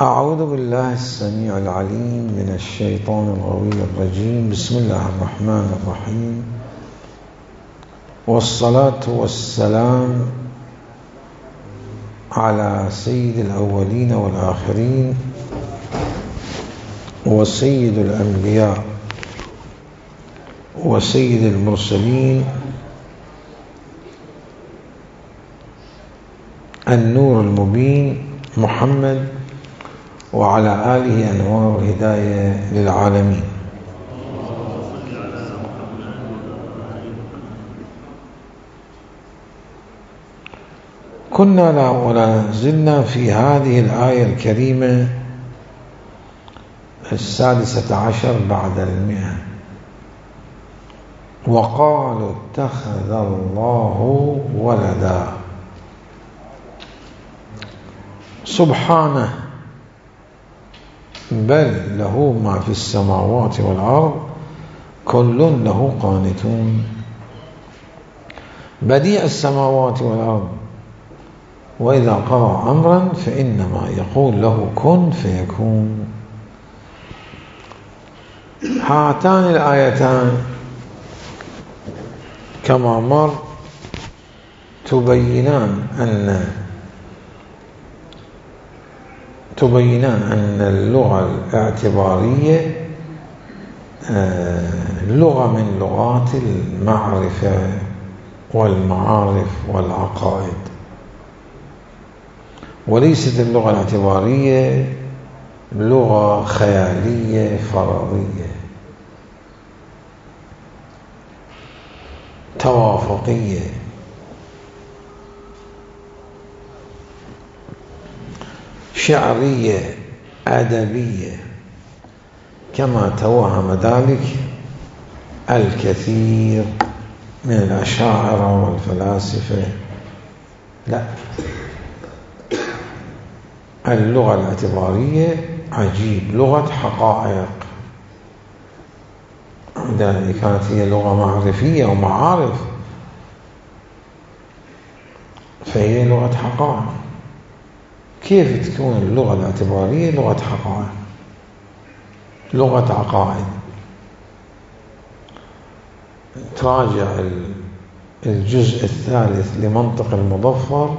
أعوذ بالله السميع العليم من الشيطان الغوي الرجيم. بسم الله الرحمن الرحيم، والصلاة والسلام على سيد الأولين والآخرين وسيد الأنبياء وسيد المرسلين، النور المبين محمد، وعلى آله أنوار الهداية للعالمين. كنا ولا زلنا في هذه الآية الكريمة 16 بعد 100. وقالوا اتخذ الله ولدا. سبحانه، بل له ما في السماوات والأرض كل له قانتون. بديع السماوات والأرض، وإذا قضى أمرا فإنما يقول له كن فيكون. هاتان الآيتان كما مر تبينان أن اللغة الاعتبارية لغة من لغات المعرفة والمعارف والعقائد، وليست اللغة الاعتبارية لغة خيالية فرضية توافقية. شعرية أدبية، كما توهم ذلك الكثير من الأشاعرة والفلاسفة. لا، اللغة الاعتبارية عجيب، لغة حقائق. عندنا كانت هي لغة معرفية ومعارف، فهي لغة حقائق. كيف تكون اللغة الاعتبارية لغة حقائق، لغة عقائد؟ تراجع الجزء 3 لمنطق المظفر،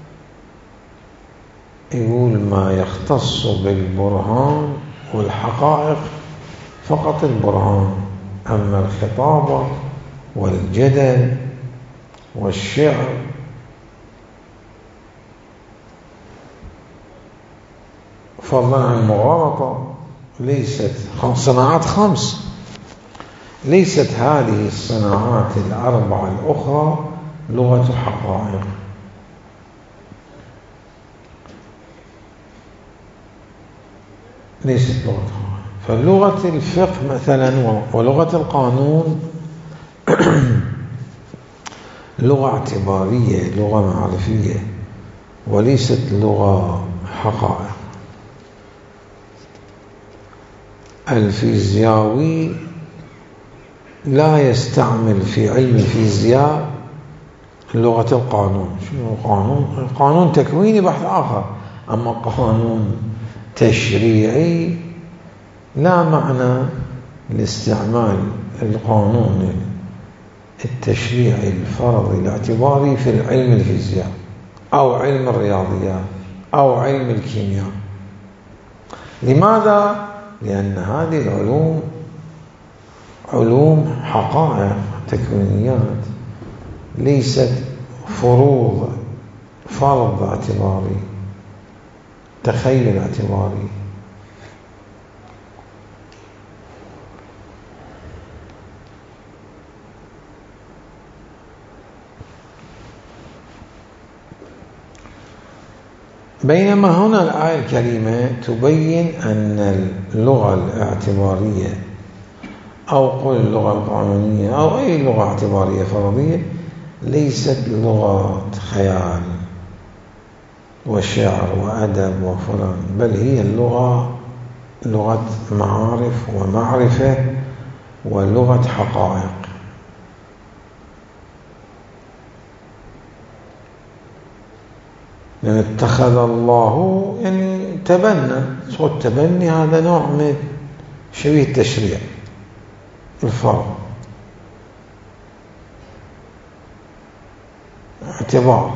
يقول ما يختص بالبرهان والحقائق فقط البرهان، أما الخطابة والجدل والشعر فضلا عن المغالطة ليست صناعات 5. ليست هذه الصناعات 4 الأخرى لغة حقائق. ليست لغة حقائق. فلغة الفقه مثلا ولغة القانون لغة اعتبارية، لغة معرفية، وليست لغة حقائق. الفيزياوي لا يستعمل في علم الفيزياء لغة القانون. شنو القانون؟ القانون تكويني بحث آخر، أما قانون تشريعي لا معنى لاستعمال القانون التشريعي الفرضي الاعتباري في العلم الفيزياء أو علم الرياضيات أو علم الكيمياء. لماذا؟ لأن هذه العلوم علوم حقائق تكوينيات، ليست فرض اعتباري، تخيل اعتباري. بينما هنا الآية الكريمة تبين أن اللغة الاعتبارية أو قل اللغة القانونية أو أي لغة اعتبارية فرضية ليست لغة خيال وشعر وأدب وفلان، بل هي لغة معارف ومعرفة ولغة حقائق. لأن اتخذ الله يعني تبنى، صوت تبني هذا نوع من شبيه التشريع الفرض، اعتبار.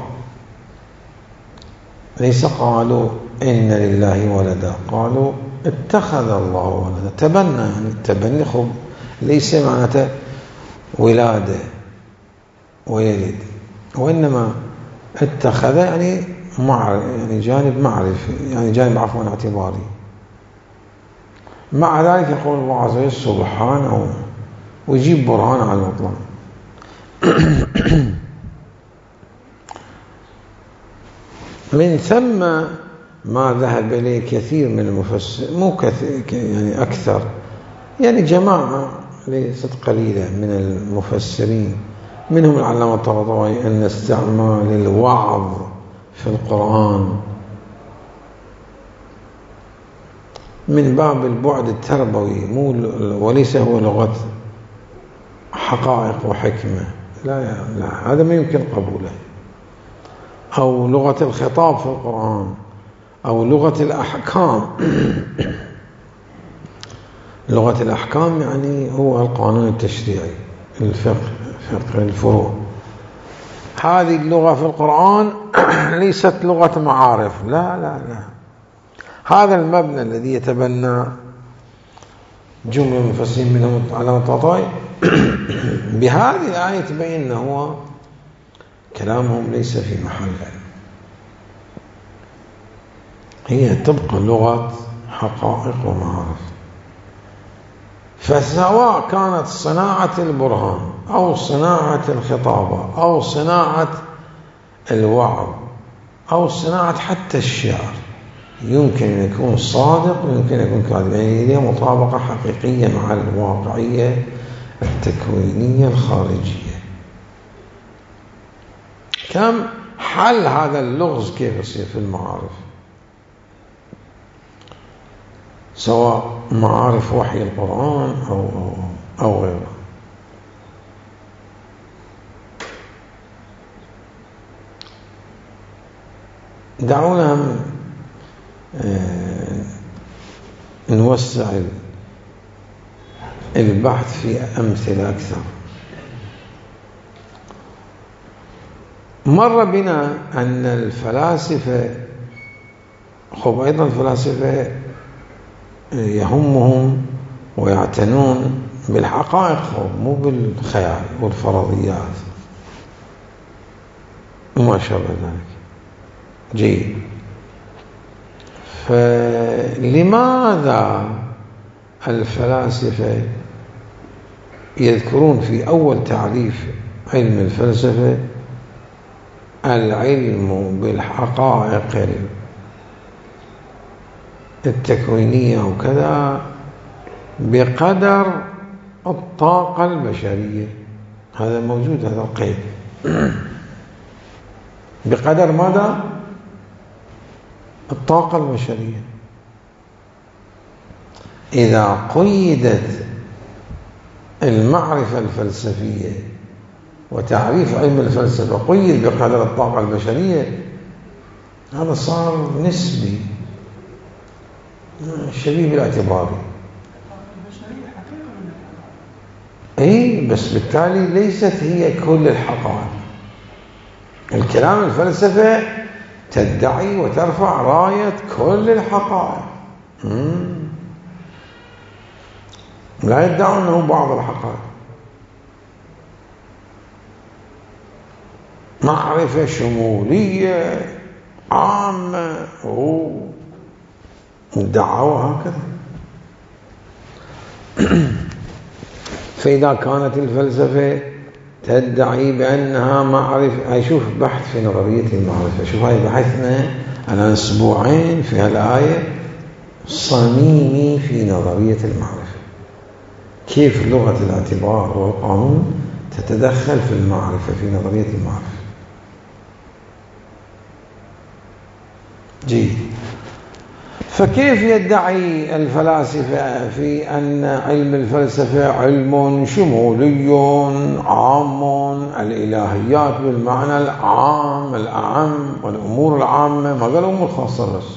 ليس قالوا إن لله ولدا، قالوا اتخذ الله ولدا، تبنى. يعني التبني ليس معناته ولادة ويلد، وإنما اتخذ يعني جانب معرفي، يعني جانب عفوا اعتباري. مع ذلك يقول الله عز وجل سبحانه ويجيب برهان على المطلق. من ثم ما ذهب إليه كثير من المفسرين، مو كثير يعني أكثر، يعني جماعة ليست قليلة من المفسرين، منهم العلامة الطباطبائي، أن استعمال الوعظ في القرآن من باب البعد التربوي، وليس هو لغة حقائق وحكمة، لا هذا ما يمكن قبوله، أو لغة الخطاب في القرآن، أو لغة الأحكام. لغة الأحكام يعني هو القانون التشريعي، الفقه، فقه الفروع. هذه اللغة في القرآن ليست لغة معارف، لا. هذا المبنى الذي يتبنى جملة من المفسرين منهم علامة الطباطبائي بهذه الآية تبين أنه هو كلامهم ليس في محله، هي تبقى لغة حقائق ومعارف. فسواء كانت صناعة البرهان أو صناعة الخطابة أو صناعة الوعظ أو صناعة حتى الشعر، يمكن أن يكون صادق ويمكن أن يكون كاذب، يعني هي مطابقة حقيقية مع الواقعية التكوينية الخارجية. كم حل هذا اللغز كيف يصير في المعارف، سواء معارف وحي القرآن أو غيره. دعونا نوسع البحث في أمثلة أكثر. مر بنا أن الفلاسفة أيضا الفلاسفة يهمهم ويعتنون بالحقائق مو بالخيال والفرضيات وما شابه ذلك. جيد. فلماذا الفلاسفة يذكرون في أول تعريف علم الفلسفة العلم بالحقائق التكوينية وكذا بقدر الطاقة البشرية؟ هذا موجود، هذا القيد. بقدر ماذا؟ الطاقة البشرية. إذا قيدت المعرفة الفلسفية وتعريف علم الفلسفة قيد بقدر الطاقة البشرية، هذا صار نسبي شبيه بالاعتباري. اي بس بالتالي ليست هي كل الحقائق. الكلام الفلسفة تدعي وترفع راية كل الحقائق، لا يدعون أنه بعض الحقائق. معرفة شمولية عامة دعوا هكذا. فإذا كانت الفلسفة تدعي بأنها معرفة، شوف بحث في نظرية المعرفة، شوف هاي بحثنا أنا أسبوعين في هالآية صميمي في نظرية المعرفة، كيف لغة الاعتبار والقانون تتدخل في المعرفة في نظرية المعرفة. جيد. فكيف يدعي الفلاسفة في أن علم الفلسفة علم شمولي عام، الإلهيات بالمعنى العام الأعم والأمور العامة، ما قالوا أمور خاصة بس.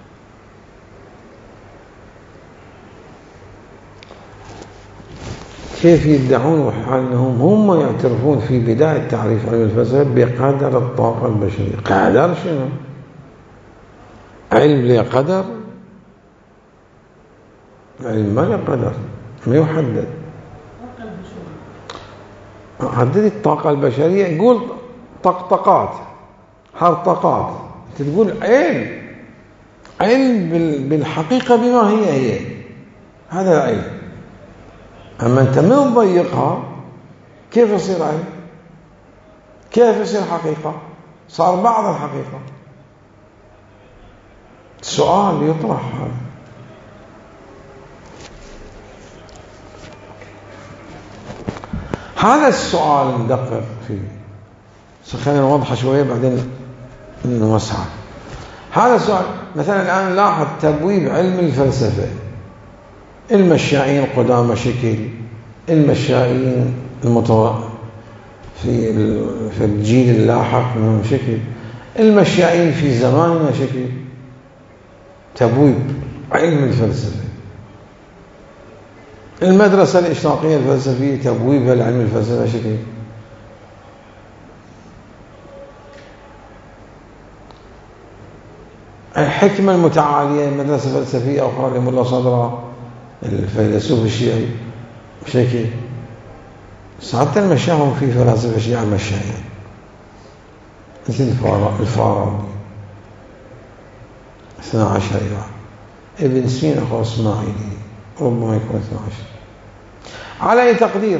كيف يدعون أنهم هم يعترفون في بداية تعريف علم الفلسفة بقدر الطاقة البشرية؟ قدر شنو؟ علم له قدر؟ علم ما له قدر، ما يحدد. حدد الطاقة البشرية، يقول طقطقات هرطقات، انت تقول علم بالحقيقة بما هي هذا العلم. أما أنت من تضيقها كيف يصير علم؟ كيف يصير حقيقة؟ صار بعض الحقيقة. السؤال يطرح هذا السؤال ندقق فيه. خلينا نوضح شوية بعدين نوسع. هذا السؤال مثلا الآن لاحظ تبويب علم الفلسفة، المشائين القدامى شكل، المشائين في الجيل اللاحق منهم شكل، المشائين في زماننا شكل. تبويب علم الفلسفة، المدرسة الإشراقية الفلسفية تبويبها لعلم الفلسفة شكل. الحكمة المتعالية، المدرسة الفلسفية أو خالد ملا صدرة الفيلسوف الشيعي بشكل. حتى المشاهم في فلاسفة الشيعة مشايين مثل الفارابي 12 ابن سينا أخو إسماعيلي ربما يكون 12. على أي تقدير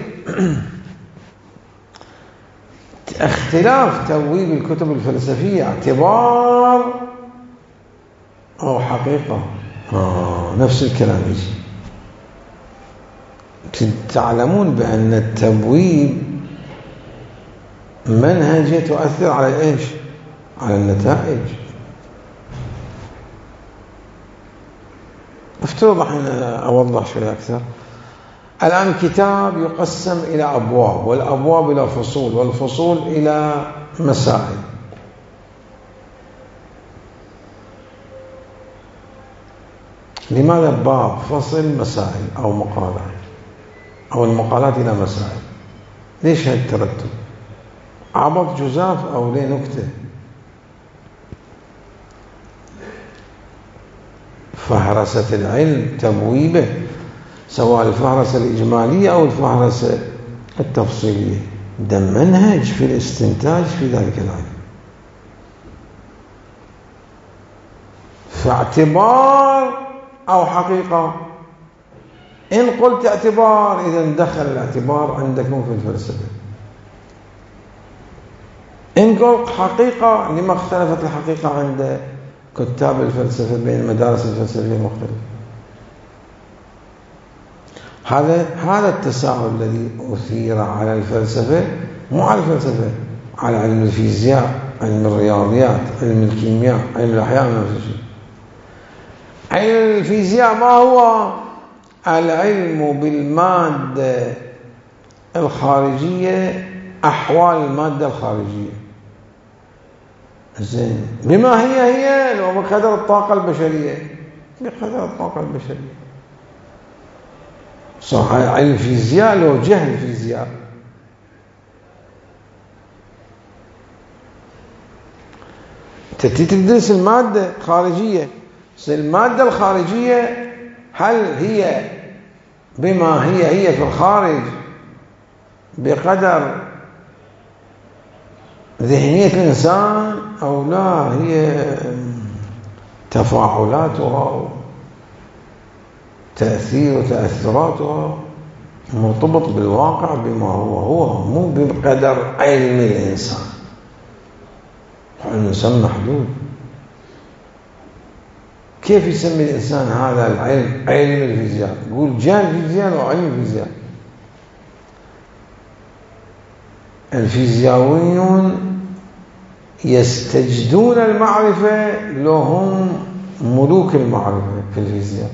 اختلاف تبويب الكتب الفلسفية اعتبار أو حقيقة؟ نفس الكلام يجي. تعلمون بأن التبويب منهجة تؤثر على إيش؟ على النتائج. افترض حين أوضح شوية أكثر. الآن كتاب يقسم إلى أبواب، والأبواب إلى فصول، والفصول إلى مسائل. لماذا باب فصل مسائل أو مقالات، أو المقالات إلى مسائل؟ ليش هالترتب؟ عبط جزاف أو ليه نكتة؟ فهرسة العلم تبويبه، سواء الفهرسة الإجمالية أو الفهرسة التفصيلية، ده منهج في الاستنتاج في ذلك العلم. فاعتبار أو حقيقة؟ إن قلت اعتبار إذا دخل الاعتبار عندكم في الفلسفة. إن قلت حقيقة، لما اختلفت الحقيقة عند كتاب الفلسفة بين المدارس الفلسفية المختلفة؟ هذا التساؤل الذي أثير على الفلسفة، مو على الفلسفة، على علم الفيزياء، علم الرياضيات، علم الكيمياء، علم الأحياء، نفس الشيء. علم الفيزياء ما هو؟ العلم بالمادة الخارجية، أحوال المادة الخارجية. زين، بما هي لو بقدر الطاقة البشرية، بقدر الطاقة البشرية. صح، علم الفيزياء لو جهل الفيزياء. تدرس المادة الخارجية، المادة الخارجية هل هي بما هي في الخارج بقدر ذهنية الإنسان أو لا؟ هي تفاعلاتها تأثير وتأثراتها مرتبط بالواقع بما هو مو بقدر علم الإنسان. الإنسان محدود. كيف يسمي الإنسان هذا العلم علم الفيزياء؟ يقول جهل الفيزياء أو علم الفيزياء. الفيزياويون يستجدون المعرفة لهم ملوك المعرفة في الفيزياء.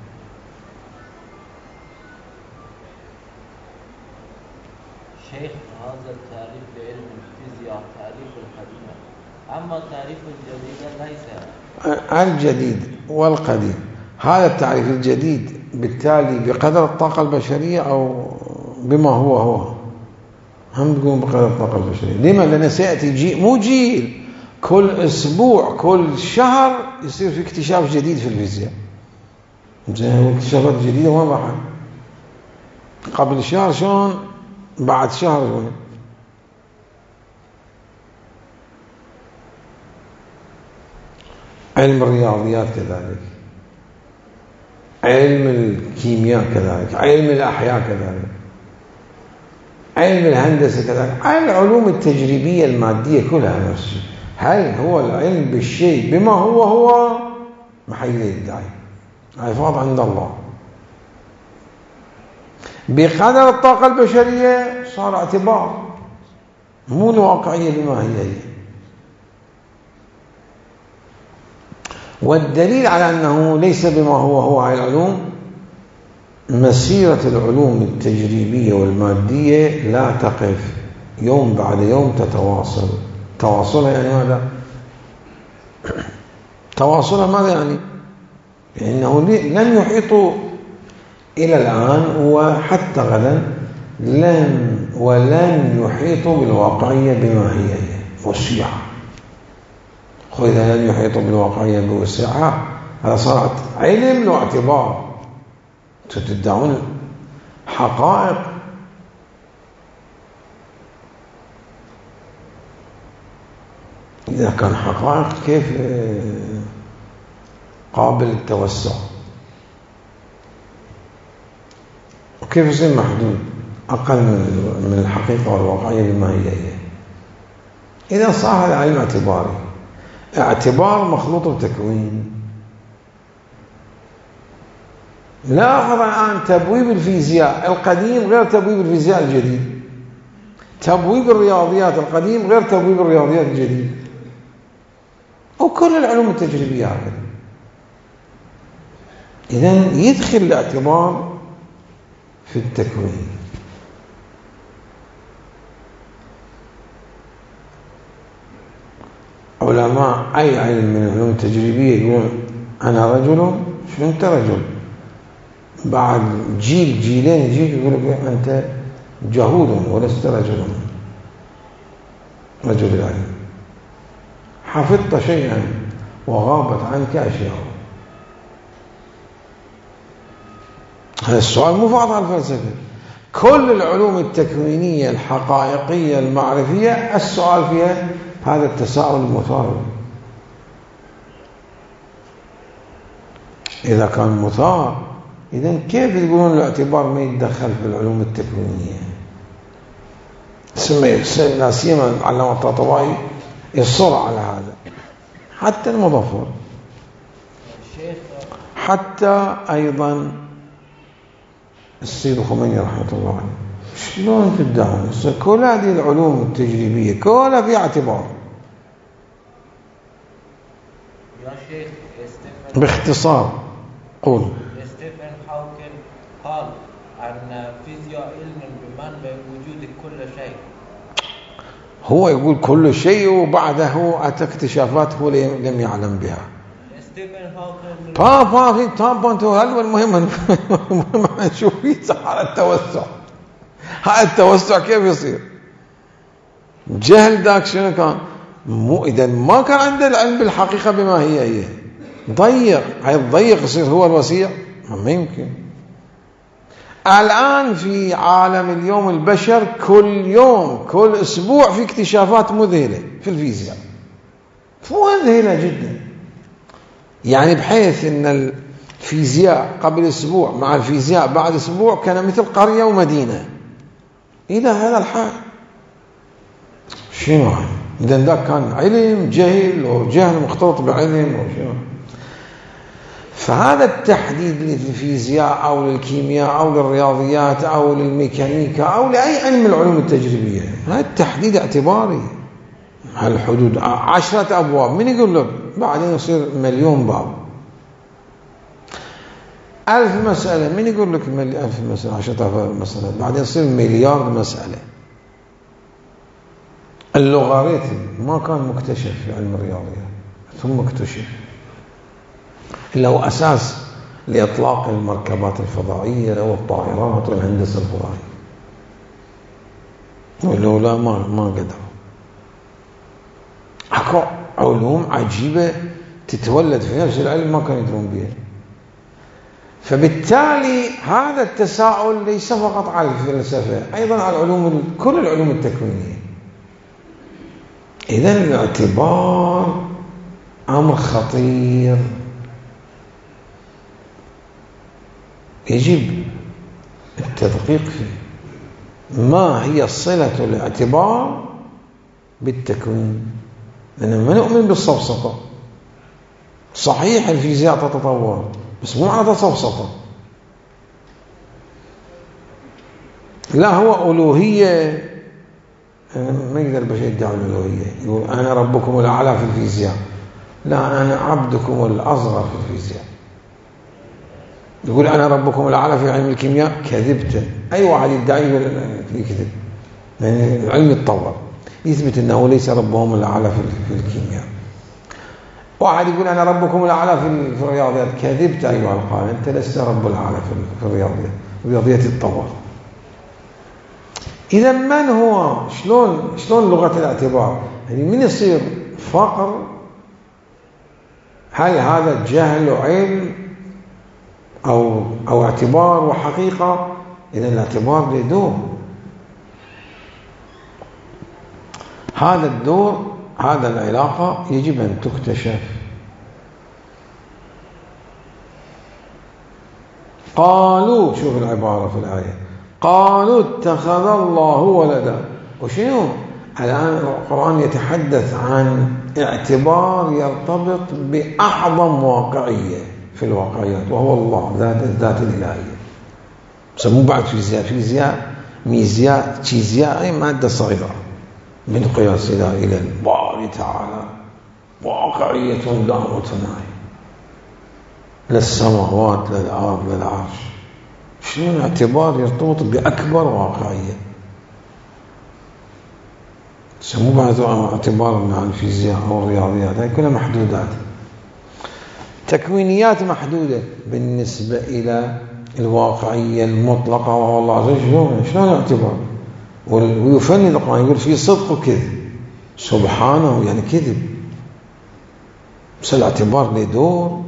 شيخ هذا التعريف لعلم الفيزياء تعريف القديم، أما التعريف الجديد ليس الجديد والقديم. هذا التعريف الجديد بالتالي بقدر الطاقة البشرية أو بما هو هم بيقولون بقدر الطاقة البشرية. لما؟ لأن سيأتي جيل، مو جيل، كل أسبوع كل شهر يصير في اكتشاف جديد في الفيزياء. اكتشافات جديدة ما بعد قبل شهر شلون بعد شهر شلون. علم الرياضيات كذلك، علم الكيمياء كذلك، علم الأحياء كذلك، علم الهندسة كذلك، العلوم التجريبية المادية كلها نفس الشيء. هل هو العلم بالشيء بما هو محل يدعي عفاظ عند الله. بقدر الطاقة البشرية صار اعتبار، مو الواقعية بما هي. والدليل على أنه ليس بما هو هاي العلوم مسيرة العلوم التجريبية والمادية لا تقف، يوم بعد يوم تتواصل. تواصلها يعني ماذا؟ تواصلها ماذا يعني؟ لأنه لم يحيطوا إلى الآن وحتى غدا ولن يحيطوا بالواقعية بما هي وسعها. وإذا لم يحيطوا بالواقعية بوسعها هذا صارت علم واعتبار. تدعون حقائق، إذا كان حقائق كيف قابل للتوسع وكيف يصير محدود أقل من الحقيقة والواقعية بما هي. إذا صار هذا علم اعتباري، اعتبار مخلوط بتكوين. لاحظ الآن تبويب الفيزياء القديم غير تبويب الفيزياء الجديد، تبويب الرياضيات القديم غير تبويب الرياضيات الجديد، وكل العلوم التجريبية هكذا. إذن يدخل الاعتبار في التكوين. علماء أي علم من العلوم التجريبية يقولون أنا رجل، شو أنت رجل؟ بعد جيلين يقول لك أنت جهول ولست رجلا. رجل العلم حفظت شيئا وغابت عنك أشياء. هذا السؤال مو فاضح الفلسفة. كل العلوم التكوينية الحقائقية المعرفية السؤال فيها هذا التساؤل المثار. إذا كان مثار إذن كيف تقولون الاعتبار ما يتدخل في العلوم التكوينية؟ لا سيما العلامة الطاطوائي يصر على هذا، حتى المظفر، حتى أيضا السيد الخميني رحمة الله عليه. شلون تدعون كل هذه العلوم التجريبية كلها في اعتبار؟ يا شيخ باختصار قول. ستيفن هوكينج قال أن فيزياء علم بمنبع وجود كل شيء. هو يقول كل شيء وبعده أتى اكتشافات هو لم يعلم بها. ستيفن هوكينج في طابة المهم نشوف فيه على التوسع. هذا التوسع كيف يصير؟ جهل ذاك شنو كان؟ إذا ما كان عنده العلم بالحقيقة بما هي ضيق. هيضيق يصير هو الوسيع؟ ما يمكن. الآن في عالم اليوم البشر كل يوم كل أسبوع في اكتشافات مذهلة في الفيزياء، مذهلة جدا. يعني بحيث أن الفيزياء قبل أسبوع مع الفيزياء بعد أسبوع كان مثل قرية ومدينة إلى هذا الحال. شنو هذا؟ إذا ذاك كان علم جهل وجهل مختلط بعلم وشنو. فهذا التحديد للفيزياء أو للكيمياء أو للرياضيات أو للميكانيكا أو لأي علم العلوم التجريبية، هذا التحديد اعتباري. هالحدود 10 أبواب، من يقول لك بعدين يصير 1,000,000 باب 1000 مسألة، من يقول لك 1000 مسألة 10,000 مسألة؟ بعدين يصير مليار مسألة. اللوغاريتم ما كان مكتشف في علم الرياضيات، ثم اكتشف، إلا هو أساس لإطلاق المركبات الفضائية والطائرات والهندسة الفضائية، ولولا ما قدروا. أكو علوم عجيبة تتولد في نفس العلم ما كانوا يدرون بها. فبالتالي هذا التساؤل ليس فقط على الفلسفة، أيضا على كل العلوم التكوينية. إذن الاعتبار أمر خطير، يجب التدقيق فيه. ما هي صلة الاعتبار بالتكوين؟ لأننا ما نؤمن بالسفسطة. صحيح الفيزياء تتطور، بس مو على سفسطة. لا هو ألوهية، ما يقدر البشر يدعي الألوهية، يقول أنا ربكم الأعلى في الفيزياء، لا أنا عبدكم الأصغر في الفيزياء. يقول أنا ربكم الأعلى في علم الكيمياء، كذبت. أي واحد يدعي يقول في كذب، يعني العلم يتطور يثبت أنه ليس ربهم الأعلى في الكيمياء. واحد يقول أنا ربكم الأعلى في الرياضيات، كذبت أيها القائل، أنت لست رب الأعلى في الرياضيات، الرياضيات تتطور. إذا من هو؟ شلون لغة الاعتبار؟ يعني من يصير فقر؟ هل هذا جهل وعلم أو اعتبار وحقيقة؟ إذا الاعتبار له دور. هذا الدور، هذا العلاقة يجب أن تكتشف. قالوا، شوف العبارة في الآية، قالوا اتخذ الله ولدا. وشنو؟ الآن القرآن يتحدث عن اعتبار يرتبط بأعظم واقعية في الواقعيات، وهو الله، ذات الإلهية. سموه بعد فيزياء ميزياء تشيزياء، أي مادة صغيرة من قياس إلى الباري تعالى، واقعية لا متناهية، للسماوات للأرض للعرش. شنو الاعتبار يرتبط بأكبر واقعية؟ سموه بعد اعتبار عن الفيزياء أو الرياضيات، هاي كلها محدودات، تكوينيات محدودة بالنسبة إلى الواقعية المطلقة، وهو الله عز وجل. شلون الاعتبار؟ ويفند القرآن يقول في صدق وكذب، سبحانه يعني كذب، بس الاعتبار له دور.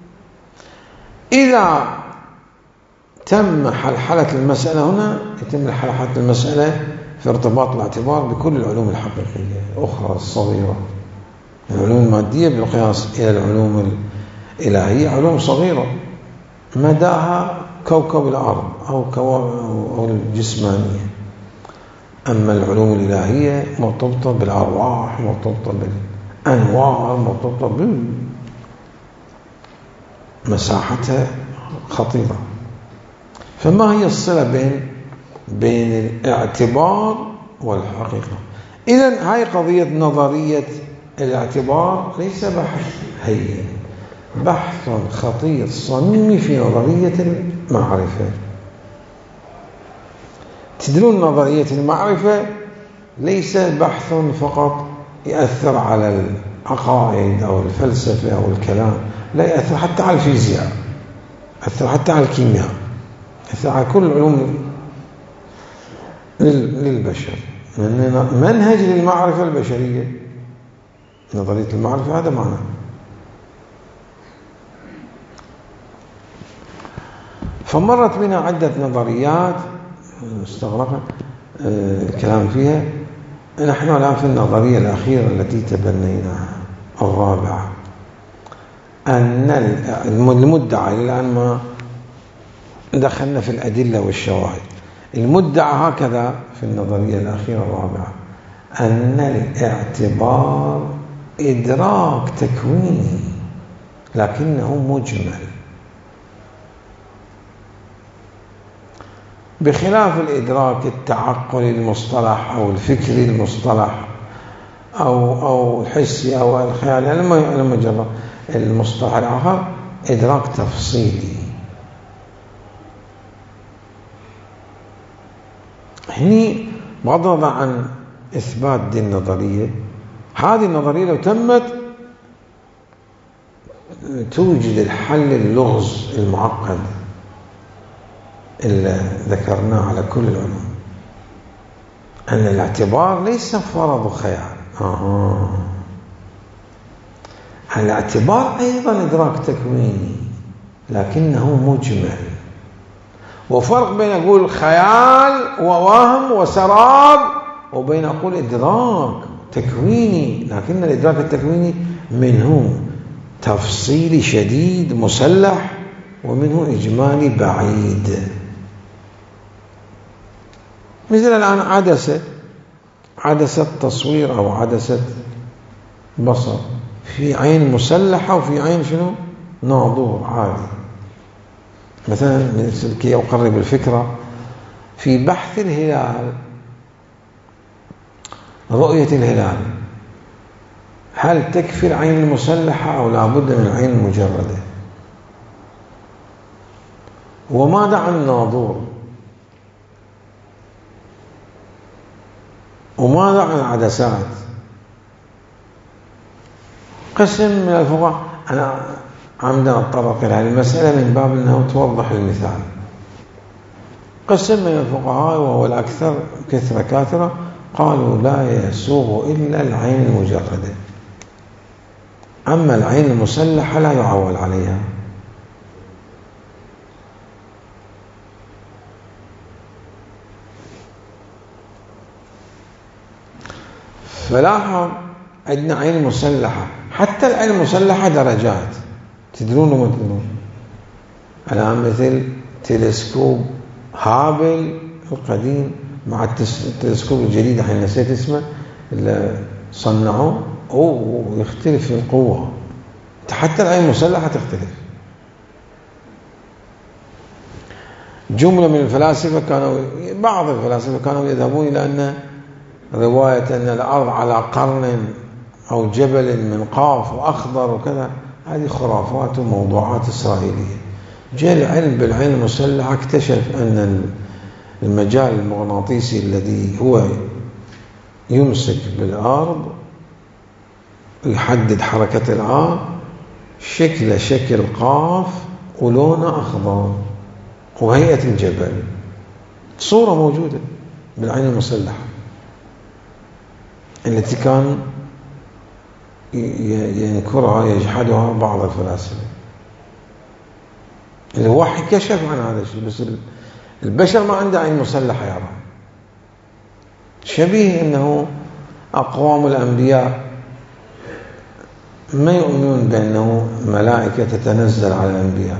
إذا تم حلحلة المسألة هنا، يتم حلحلة المسألة في ارتباط الاعتبار بكل العلوم الحقيقية الأخرى الصغيرة. العلوم المادية بالقياس إلى العلوم الإلهية علوم صغيرة مداها كوكب الأرض أو الجسمانية. أما العلوم الإلهية مرتبطة بالأرواح، مرتبطة بالأنوار، مرتبطة بمساحتها خطيرة. فما هي الصلة بين الاعتبار والحقيقة؟ إذن هاي قضية نظرية الاعتبار ليس بحث هين، بحث خطير صميمي في نظرية المعرفة. تدرون نظرية المعرفة ليس بحث فقط يأثر على العقائد أو الفلسفة أو الكلام، لا، يأثر حتى على الفيزياء، يأثر حتى على الكيمياء، يأثر على كل العلوم للبشر. منهج للمعرفة البشرية نظرية المعرفة، هذا معنى. فمرت بنا عدة نظريات استغرقنا الكلام فيها. نحن الآن في النظرية الأخيرة التي تبنيناها، الرابعة، أن المدعى، الآن ما دخلنا في الأدلة والشواهد، المدعى هكذا في النظرية الأخيرة الرابعة أن الاعتبار إدراك تكويني لكنه مجمل، بخلاف الإدراك التعقلي المصطلح أو الفكري المصطلح أو الحسي أو الخيالي المجرد. المصطلح الآخر إدراك تفصيلي هني بغض النظر عن إثبات دي النظرية، هذه النظرية لو تمت توجد الحل اللغز المعقد اللي ذكرناه على كل العلوم، أن الاعتبار ليس فرض خيال. الاعتبار أيضا إدراك تكويني لكنه مجمل، وفرق بين أقول خيال ووهم وسراب وبين أقول إدراك تكويني، لكن الإدراك التكويني منه تفصيلي شديد مسلح ومنه إجمالي بعيد. مثل الآن عدسة تصوير أو عدسة بصر، في عين مسلحة وفي عين شنو ناظور عادي. مثلا كي أقرب الفكرة، في بحث الهلال رؤية الهلال هل تكفي العين المسلحة أو لابد من العين المجردة؟ وماذا عن الناظور؟ وماذا عن العدسات؟ قسم من الفقهاء، أنا عمدا أتطرق إلى هذه المسألة من باب أنه توضح المثال. قسم من الفقهاء وهو الأكثر كثرة كاثرة قالوا لا يسوغ إلا العين المجردة، أما العين المسلحة لا يعول عليها. فلاحظ عندنا عين مسلحة، حتى العين المسلحة درجات، تدرون وما تدرون. الآن مثل تلسكوب هابل القديم مع التلسكوب الجديد الحين نسيت اسمه اللي صنعوه، يختلف في القوة، حتى العين المسلحة تختلف. جملة من الفلاسفة بعض الفلاسفة كانوا يذهبون إلى أن رواية أن الأرض على قرن أو جبل من قاف وأخضر وكذا، هذه خرافات وموضوعات إسرائيلية. جاء العلم بالعين المسلحة اكتشف أن المجال المغناطيسي الذي هو يمسك بالأرض يحدد حركة الأرض شكل قاف ولونه أخضر وهيئة الجبل، صورة موجودة بالعين المسلحة التي كان ينكرها يجحدها بعض الفلاسفة. الوحي كشف عن هذا الشيء، بس البشر ما عنده عين مسلحة يرى. شبيه أنه أقوام الأنبياء ما يؤمنون بأنه ملائكة تتنزل على الأنبياء،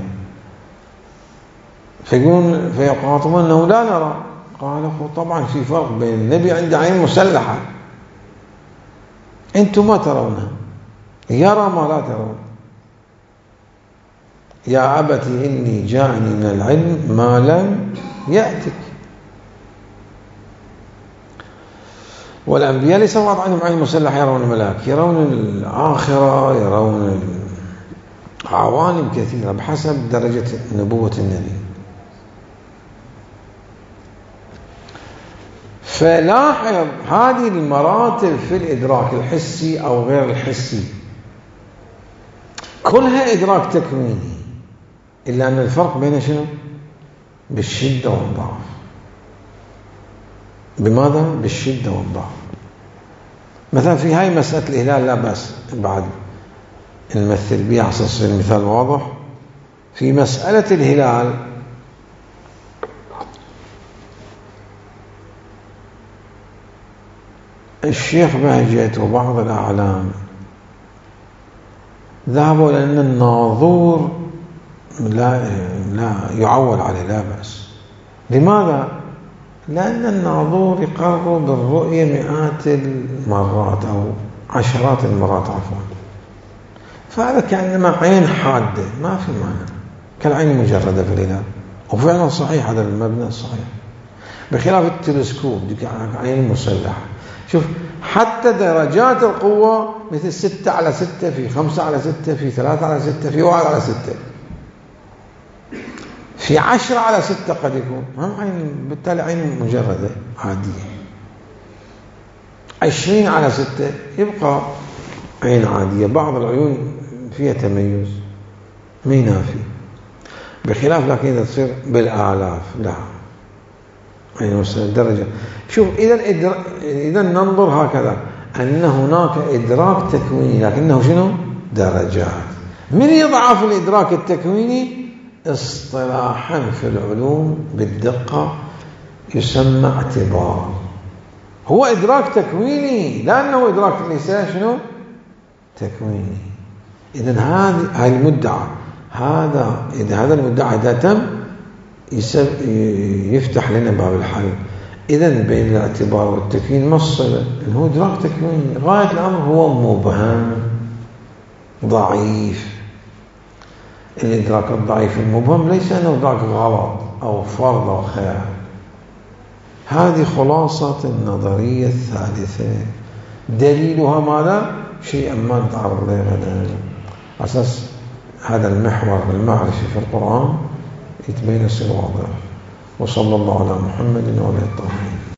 فيقاطبون أنه لا نرى. قال طبعا في فرق بين النبي عنده عين مسلحة أنتم ما ترونها، يرى ما لا ترون. يا أبت إني جاءني من العلم ما لم يأتك. والأنبياء ليس فقط عندهم عين مسلحة يرون الملاك، يرون الآخرة، يرون عوالم كثيرة بحسب درجة نبوة النبي. فلاحظ هذه المراتب في الإدراك الحسي أو غير الحسي كلها إدراك تكويني، إلا أن الفرق بين شنو؟ بالشدة والضعف. بماذا؟ بالشدة والضعف. مثلا في هاي مسألة الهلال لا بأس بعد نمثل بها عشان يصير المثال واضح. في مسألة الهلال الشيخ بهجت وبعض الأعلام ذهبوا لأن الناظور لا يعول عليه لا بأس. لماذا؟ لأن الناظور يقرر بالرؤية مئات المرات أو عشرات المرات عفوا، فهذا كأنما عين حادة ما في معنى، كالعين المجردة في الهلال. وفعلا صحيح هذا المبنى صحيح، بخلاف التلسكوب عين مسلحة. شوف حتى درجات القوة مثل 6/6 في 5/6 في 3/6 في 1/6. في 10/6 قد يكون عين، بالتالي عين مجردة عادية. 20/6 يبقى عين عادية. بعض العيون فيها تميز ما ينافي، بخلاف لكن إذا تصير بالآلاف لا، يعني مثلا الدرجة. شوف إذا ننظر هكذا أن هناك إدراك تكويني، لكنه شنو؟ درجات. من يضعف الإدراك التكويني اصطلاحا في العلوم بالدقة يسمى اعتبار. هو إدراك تكويني لأنه إدراك ليس شنو؟ تكويني. إذن هذه المدعى، إذا هذا المدعى إذا تم يفتح لنا باب الحل. إذن بين الاعتبار والتكوين ما الصلة؟ هو إدراك تكويني، غاية الأمر هو مبهم ضعيف. الإدراك الضعيف المبهم ليس أنه إدراك غلط أو فرض أو خيال. هذه خلاصة النظرية الثالثة. دليلها ماذا؟ شيئا ما نتعرض له غدا. أساس هذا المحور المعرفي في القرآن يتبين يصير واضح. وصلى الله على محمد وعلى الطاهرين.